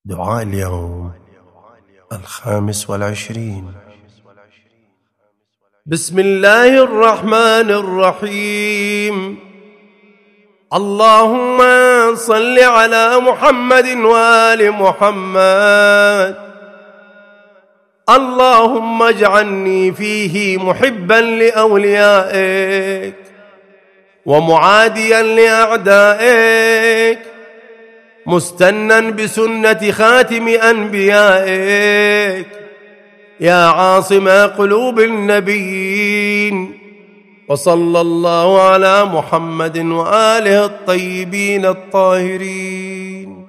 دعاء اليوم 25. بسم الله الرحمن الرحيم. اللهم صل على محمد وآل محمد. اللهم اجعلني فيه محبا لأوليائك ومعاديا لأعدائك، مستنا بسنة خاتم أنبيائك، يا عاصم قلوب النبيين. وصلى الله على محمد وآله الطيبين الطاهرين.